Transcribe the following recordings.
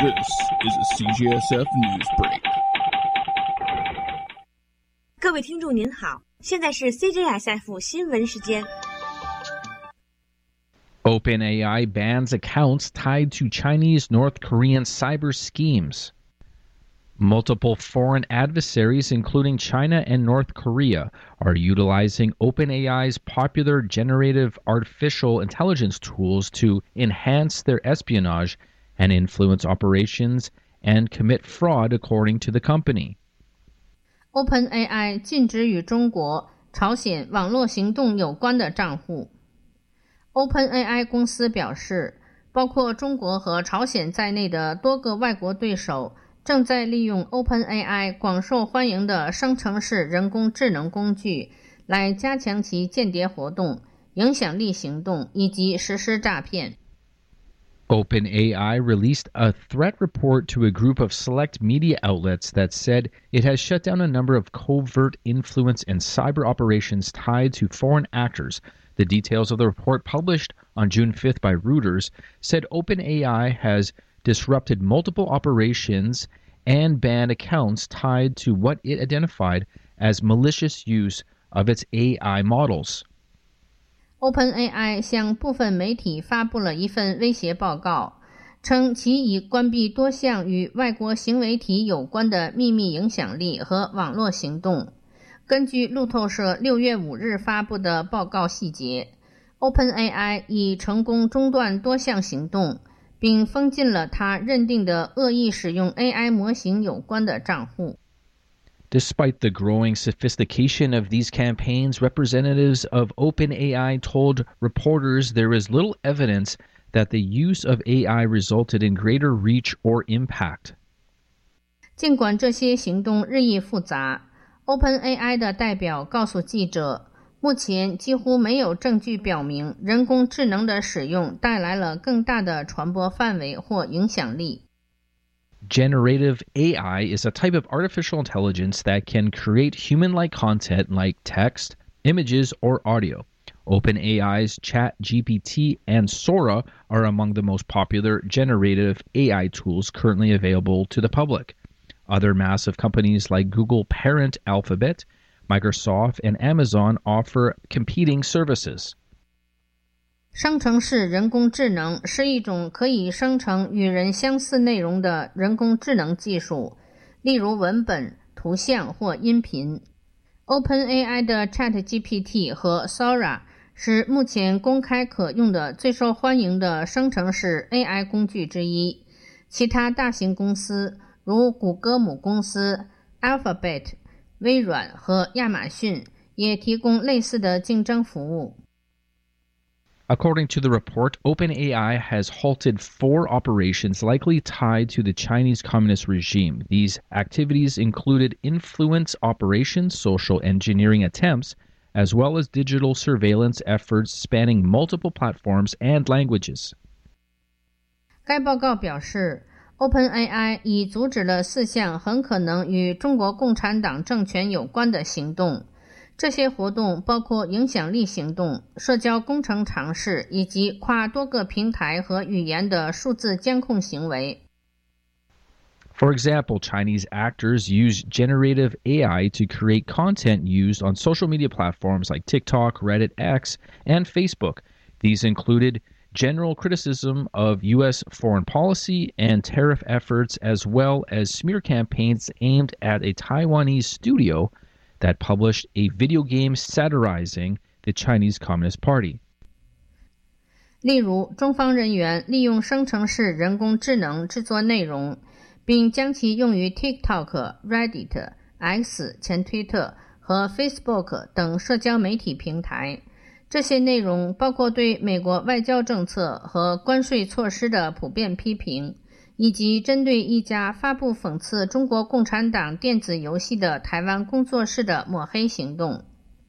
This is a CJSF News Break. 各位听众您好，现在是 CJSF 新闻时间。 OpenAI bans accounts tied to Chinese North Korean cyber schemes. Multiple foreign adversaries, including China and North Korea, are utilizing OpenAI's popular generative artificial intelligence tools to enhance their espionage and influence operations and commit fraud, according to the company. OpenAI 禁止与中国、朝鲜网络行动有关的账户。OpenAI 公司表示，包括中国和朝鲜在内的多个外国对手正在利用 OpenAI 广受欢迎的生成式人工智能工具来加强其间谍活动、影响力行动以及实施诈骗。 OpenAI released a threat report to a group of select media outlets that said it has shut down a number of covert influence and cyber operations tied to foreign actors. The details of the report, published on June 5th by Reuters, said OpenAI has disrupted multiple operations and banned accounts tied to what it identified as malicious use of its AI models. OpenAI 向部分媒体发布了一份威胁报告，称其已关闭多项与外国行为体有关的秘密影响力和网络行动。根据路透社6月5日发布的报告细节， OpenAI 已成功中断多项行动，并封禁了他认定的恶意使用 AI 模型有关的账户。 Despite the growing sophistication of these campaigns, representatives of OpenAI told reporters there is little evidence that the use of AI resulted in greater reach or impact. 尽管这些行动日益复杂， OpenAI 的代表告诉记者，目前几乎没有证据表明人工智能的使用带来了更大的传播范围或影响力。 Generative AI is a type of artificial intelligence that can create human-like content like text, images, or audio. OpenAI's ChatGPT and Sora are among the most popular generative AI tools currently available to the public. Other massive companies like Google parent Alphabet, Microsoft, and Amazon offer competing services. 生成式人工智能是一种可以生成与人相似内容的人工智能技术，例如文本、图像或音频。OpenAI 的 ChatGPT 和 Sora 是目前公开可用的最受欢迎的生成式 AI 工具之一。其他大型公司如谷歌母公司 Alphabet、微软和亚马逊也提供类似的竞争服务。 According to the report, OpenAI has halted 4 operations likely tied to the Chinese Communist regime. These activities included influence operations, social engineering attempts, as well as digital surveillance efforts spanning multiple platforms and languages. 该报告表示， OpenAI 已阻止了4项很可能与中国共产党政权有关的行动。这些活动包括影响力行动、社交工程尝试以及跨多个平台和语言的数字监控行为。 For example, Chinese actors use generative AI to create content used on social media platforms like TikTok, Reddit, X, and Facebook. These included general criticism of U.S. foreign policy and tariff efforts, as well as smear campaigns aimed at a Taiwanese studio that published a video game satirizing the Chinese Communist Party. 例如，中方人员利用生成式人工智能制作内容，并将其用于 TikTok、Reddit、X 前推特和 Facebook 等社交媒体平台。这些内容包括对美国外交政策和关税措施的普遍批评，以及针对一家发布讽刺中国共产党电子游戏的台湾工作室的抹黑行动。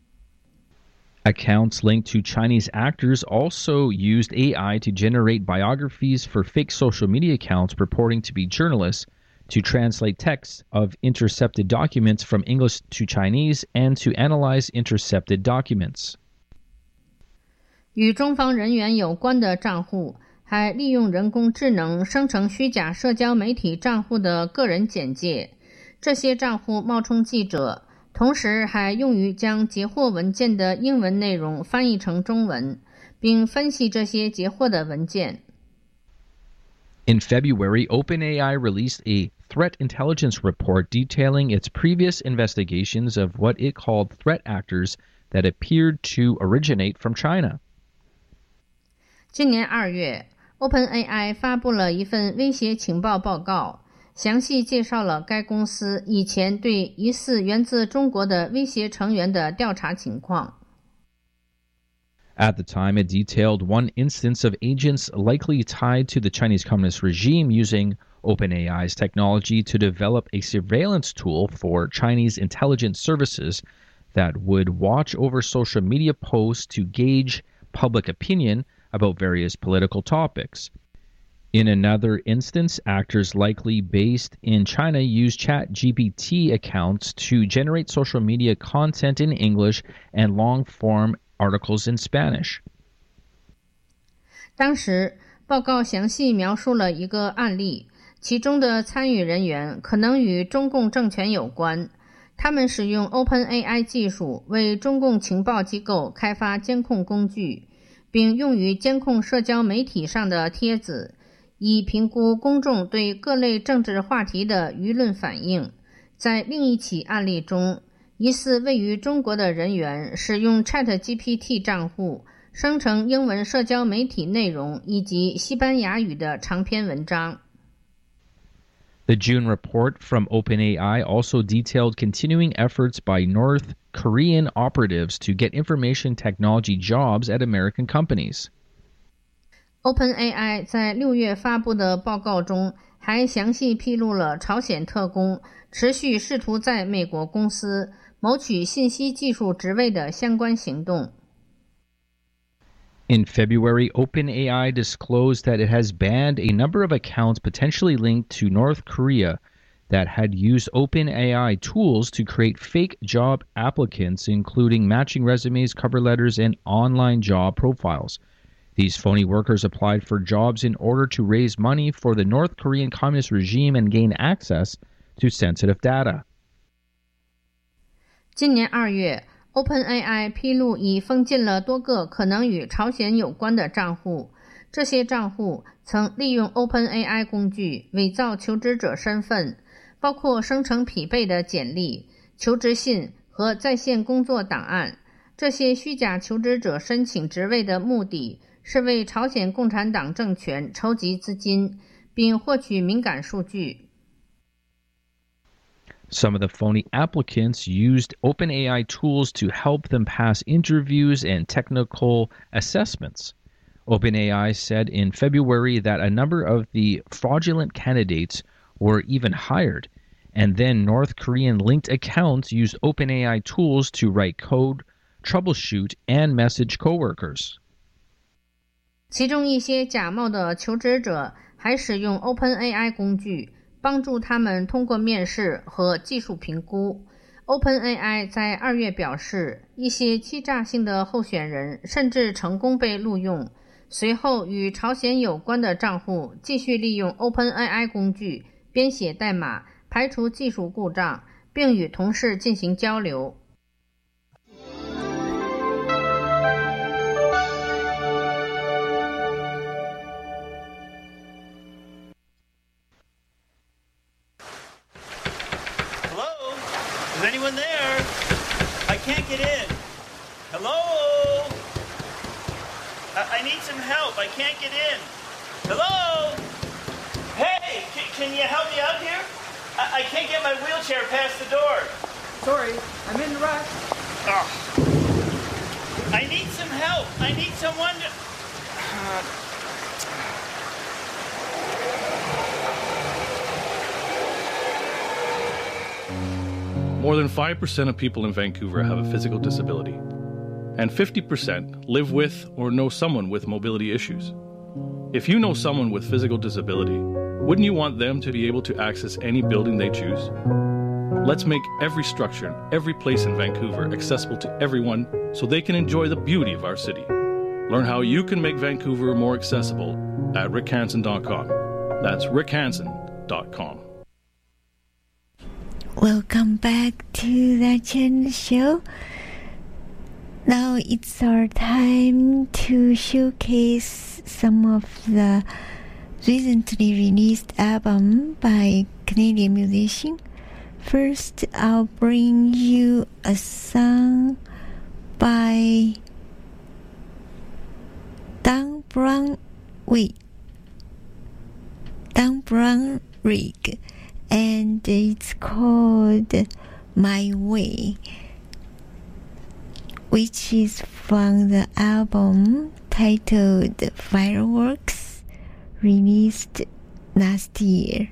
Accounts linked to Chinese actors also used AI to generate biographies for fake social media accounts purporting to be journalists, to translate texts of intercepted documents from English to Chinese, and to analyze intercepted documents. 与中方人员有关的账户还利用人工智能生成虚假社交媒体账户的个人简介，这些账户冒充记者，同时还用于将截获文件的英文内容翻译成中文，并分析这些截获的文件。 In February, OpenAI released a threat intelligence report detailing its previous investigations of what it called threat actors that appeared to originate from China. 今年2月 OpenAI 发布了一份威胁情报报告，详细介绍了该公司以前对疑似源自中国的威胁成员的调查情况。 At the time, it detailed one instance of agents likely tied to the Chinese Communist regime using OpenAI's technology to develop a surveillance tool for Chinese intelligence services that would watch over social media posts to gauge public opinion about various political topics. In another instance, actors likely based in China used ChatGPT accounts to generate social media content in English and long-form articles in Spanish. 当时报告详细描述了一个案例，其中的参与人员可能与中共政权有关，他们使用 OpenAI 技术为中共情报机构开发监控工具，并用于监控社交媒体上的帖子，以评估公众对各类政治话题的舆论反应。在另一起案例中，疑似位于中国的人员使用 ChatGPT 账户生成英文社交媒体内容以及西班牙语的长篇文章。 The June report from OpenAI also detailed continuing efforts by North Korean operatives to get information technology jobs at American companies. OpenAI 在6月发布的报告中还详细披露了朝鲜特工持续试图在美国公司谋取信息技术职位的相关行动。 In February, OpenAI disclosed that it has banned a number of accounts potentially linked to North Korea that had used OpenAI tools to create fake job applicants, including matching resumes, cover letters, and online job profiles. These phony workers applied for jobs in order to raise money for the North Korean Communist regime and gain access to sensitive data. 今年2月OpenAI 披露已封禁了多个可能与朝鲜有关的账户，这些账户曾利用 OpenAI 工具伪造求职者身份，包括生成匹配的简历、求职信和在线工作档案。这些虚假求职者申请职位的目的是为朝鲜共产党政权筹集资金，并获取敏感数据。 Some of the phony applicants used OpenAI tools to help them pass interviews and technical assessments. OpenAI said in February that a number of the fraudulent candidates were even hired, and then North Korean linked accounts used OpenAI tools to write code, troubleshoot, and message coworkers. 其中一些假冒的求职者还使用 OpenAI 工具帮助他们通过面试和技术评估。OpenAI 在2月表示，一些欺诈性的候选人甚至成功被录用。随后，与朝鲜有关的账户继续利用 OpenAI 工具编写代码，排除技术故障，并与同事进行交流。 Is anyone there? I can't get in. Hello? I need some help. I can't get in. Hello? Hey, can you help me out here? I can't get my wheelchair past the door. Sorry, I'm in the rush. Oh. I need some help. I need someone to... More than 5% of people in Vancouver have a physical disability, and 50% live with or know someone with mobility issues. If you know someone with physical disability, wouldn't you want them to be able to access any building they choose? Let's make every structure, every place in Vancouver accessible to everyone so they can enjoy the beauty of our city. Learn how you can make Vancouver more accessible at rickhansen.com. That's rickhansen.com. Welcome back to the channel show. Now it's our time to showcase some of the recently released album by Canadian musician. First, I'll bring you a song by Dan Brownrigg, and it's called My Way, which is from the album titled Fireworks, released last year.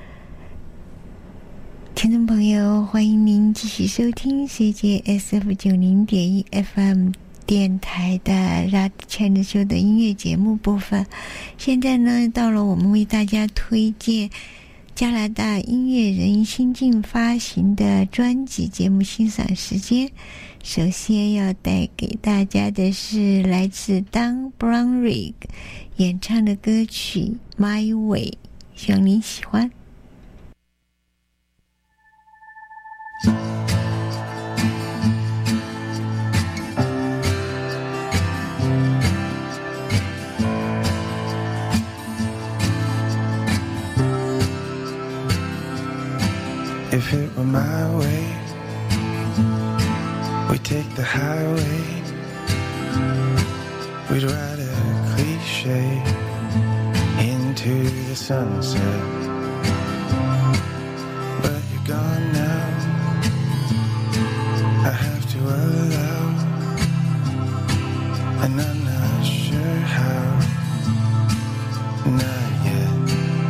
听众朋友，欢迎您继续收听 CJSF 90.1 FM 电台的 Rad Channel Show 的音乐节目部分。现在呢，到了我们为大家推荐加拿大音乐人新近发行的专辑节目欣赏时间。首先要带给大家的是来自 Dan Brownrigg 演唱的歌曲 My Way， 希望您喜欢。 If it were my way, we'd take the highway. We'd ride a cliche into the sunset. But you're gone now, I have to allow, and I'm not sure how, not yet.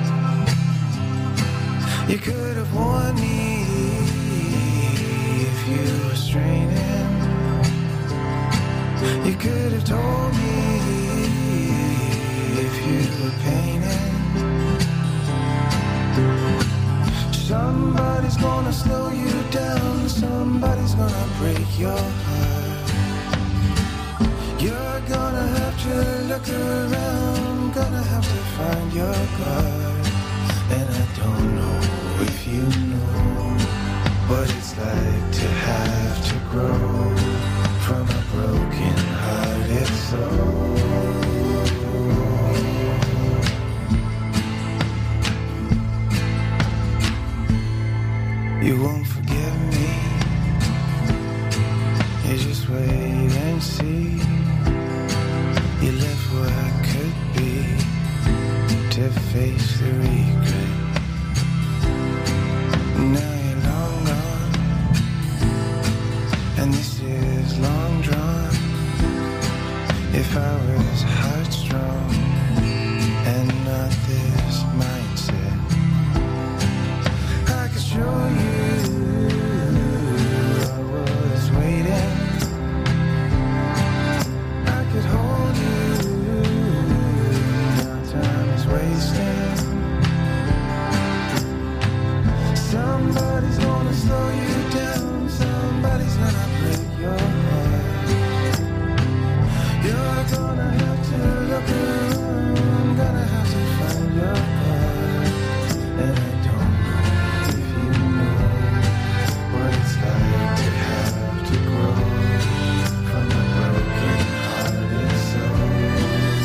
You could have warned me if you were straining. You could have told me if you were painting. Somebody's gonna slow you down, somebody's gonna break your heart. You're gonna have to look around, gonna have to find your God. And I don't know if you know what it's like to have to grow from a broken-hearted soul. You won't forgive me, you just wait and see. You left where I could be to face the regret. Now you're long gone, and this is long drawn. If I was heartstrong and not this mindset, I could show you I was waiting. I could hold you, now time is wasting. Somebody's gonna slow you down, somebody's gonna break your heart. You're gonna have to look around, gonna have to find your God. And I don't know if you know what it's like to have to grow from a broken-hearted soul.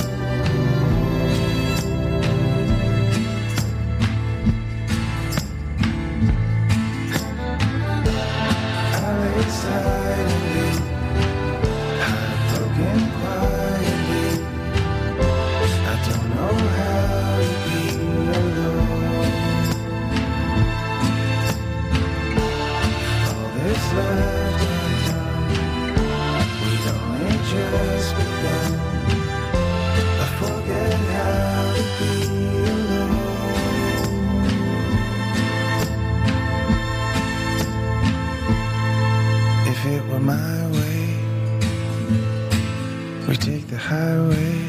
Silently, heartbroken quietly. I don't know how to be alone. All this left undone, we'd only just begun. I forget how to be alone. If it were my way, we'd take the highway.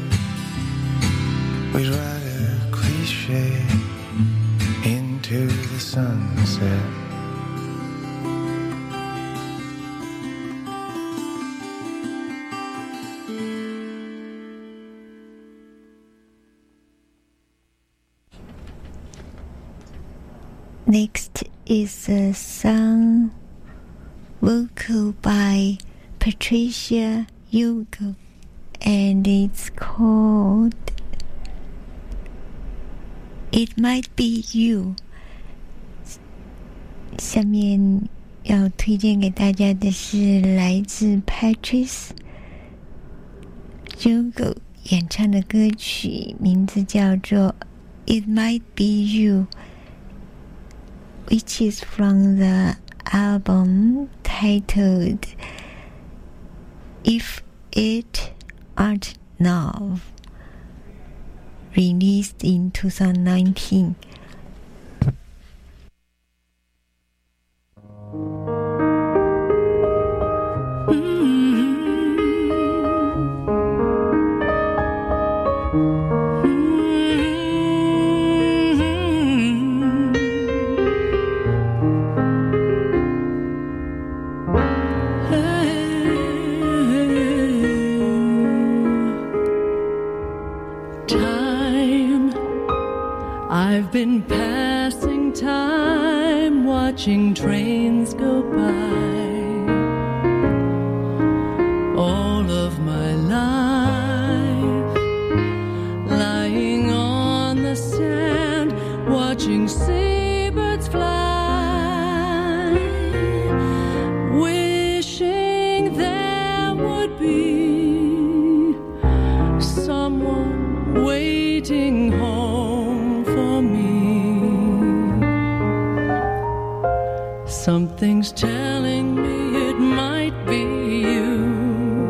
We'd ride a cliche into the sunset. Next is a song vocal by Patricia Hugo, and it's called It Might Be You. 下面要推荐给大家的是来自 Patricia Hugo 演唱的歌曲，名字叫做 It Might Be You, which is from the album titled If It Aren't Now, released in 2019. I've been passing time, watching trains go by. All of my life, lying on the sand, watching seabirds fly, wishing there would be someone waiting home for me. Something's telling me it might be you.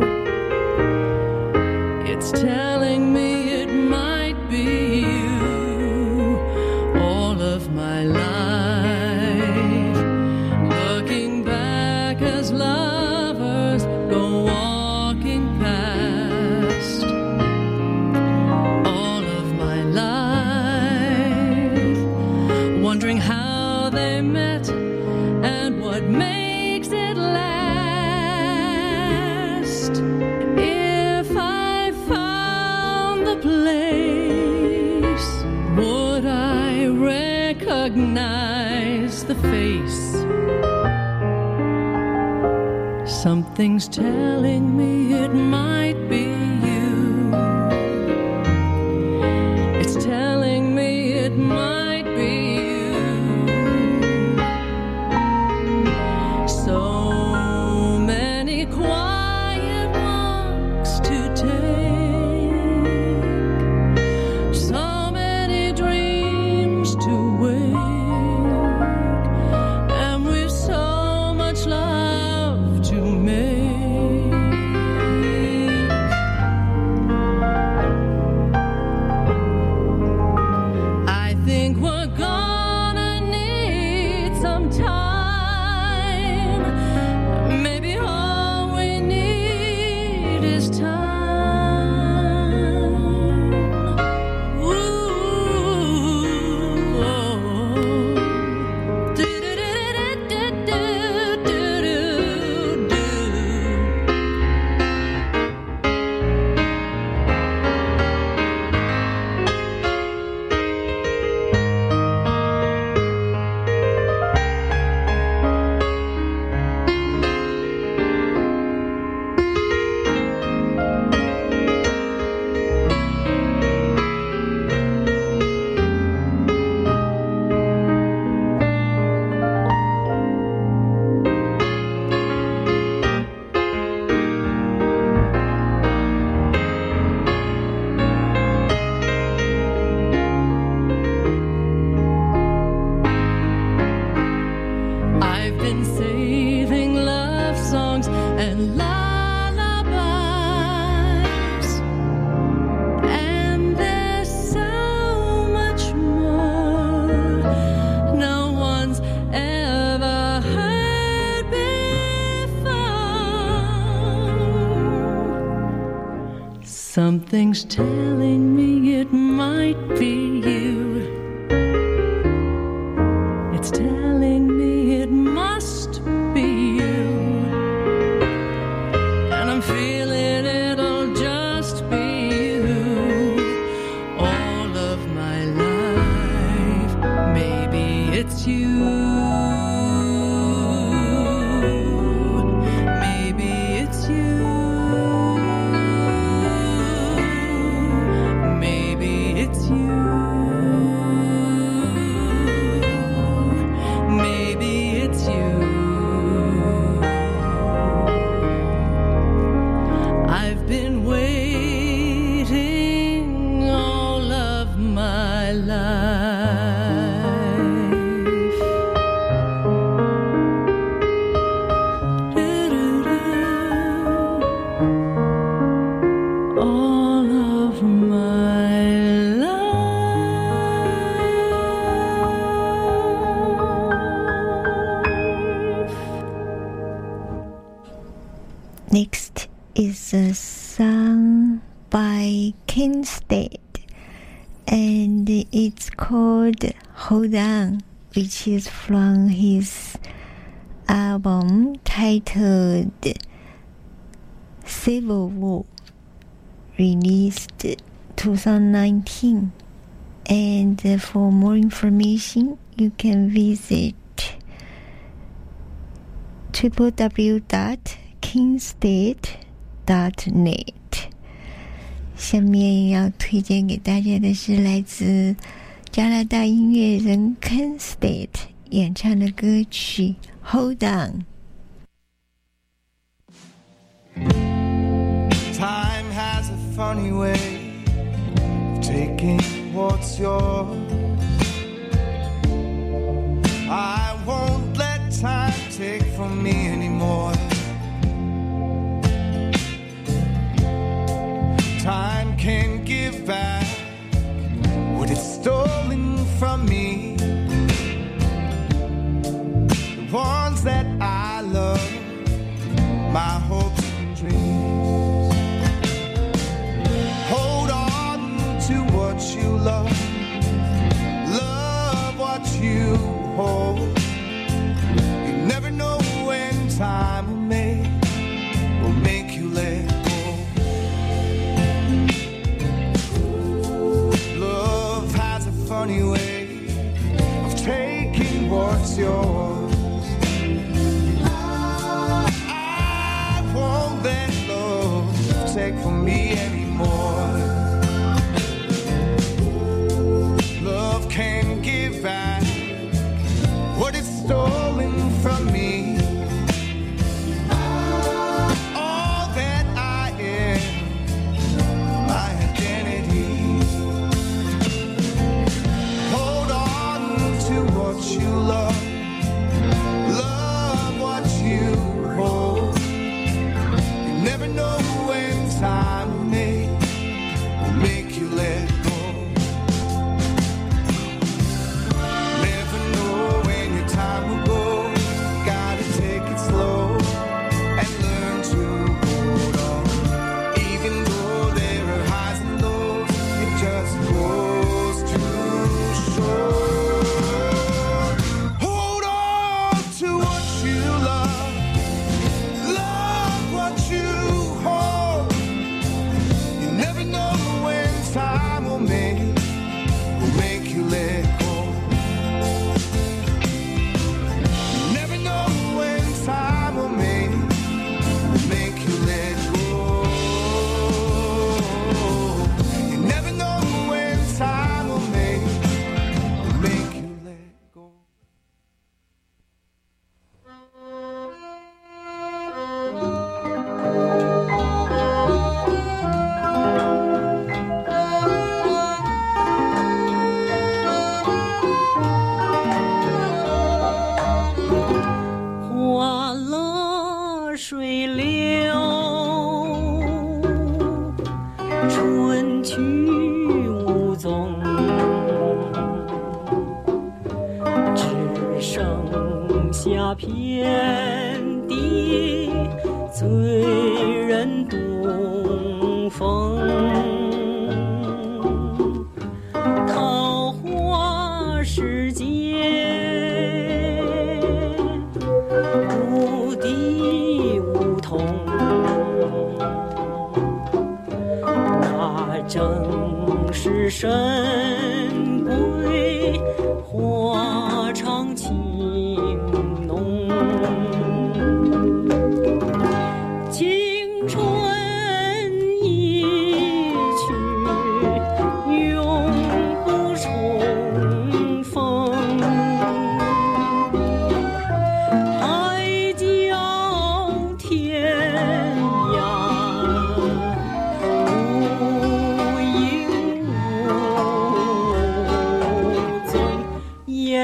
It's telling me it might be you. All of my life, looking back as lovers go walking past. All of my life, wondering how they met and what makes it last. If I found the place, would I recognize the face? Something's telling me it might be you. It's telling me it might be you. So many quiet walks to take, so many dreams to wake, and we've so much love to make. I think we're gonna need some time. Maybe all we need is time. Ooh, oh. I've been saving love songs and lullabies, and there's so much more no one's ever heard before. Something's telling me it might be you. It's telling me it must be you. And I'm feeling it'll just be you. All of my life, maybe it's it's you. Maybe it's you. Maybe it's you. Maybe it's you. I've been waiting all of my life. All of my life. Next is a song by Ken Stead, and it's called Hold On, which is from his album titled Civil War, released 2019. And for more information, you can visit www.kingstead.net。 下面要推荐给大家的是来自加拿大音乐人 Ken Stead 演唱的歌曲 Hold On。 Time has a funny way of taking what's yours. I won't let time take from me anymore. Time can't give back what it's stolen from me. The ones that I love, my hopes and dreams. Hold on to what you love, love what you hold. You never know when time will make you let go. Love has a funny way of taking what's yours. I won't let love take from me anymore. Love can't give back what is stolen from me. All that I am, my identity. Hold on to what you love, love what you hold. You never know when time will make you let go. Never know when your time will go. Gotta take it slow and learn to hold on. Even though there are highs and lows, it just goes to show. Hold on to what you love, love what you hold. You never know when time will make you let go. You never know when time will make you let go. You never know when time will make you let go. 花落水流，春去无踪，只剩下遍地醉人东风。桃花世界无地无同，那正是神归花场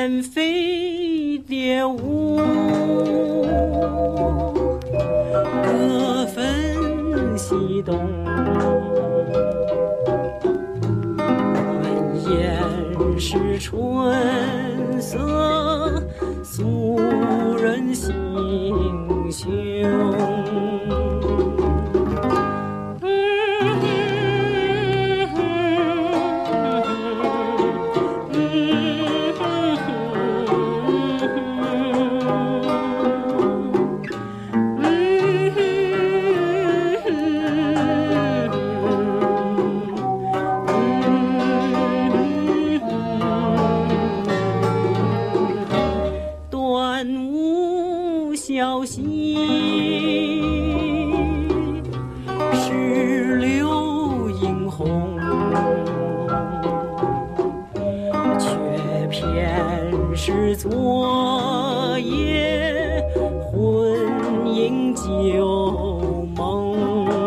远飞蝶舞，各分西东。我们眼是春色，素人心胸。小溪石榴映红，却偏是昨夜魂萦旧梦。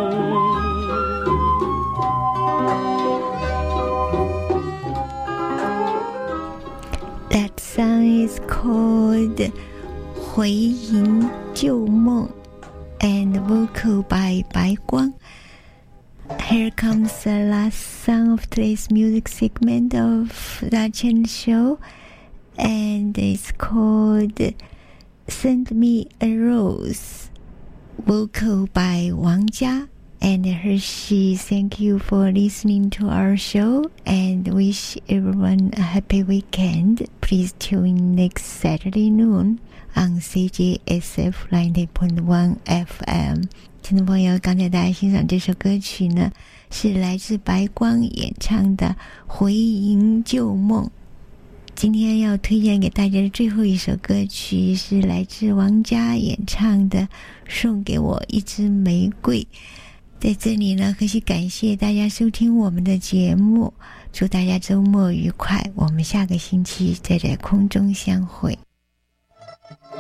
That song is called回吟旧梦 and vocal by 白光. Here comes the last song of today's music segment of the Chen Show, and it's called Send Me a Rose, vocal by Wang Jia. And Hershey, thank you for listening to our show and wish everyone a happy weekend. Please tune in next Saturday noon on CJSF 90.1 FM。 听众朋友，刚才大家欣赏这首歌曲呢，是来自白光演唱的《回吟旧梦》。今天要推荐给大家的最后一首歌曲是来自王嘉演唱的《送给我一支玫瑰》。在这里呢，很感谢大家收听我们的节目，祝大家周末愉快，我们下个星期再在空中相会。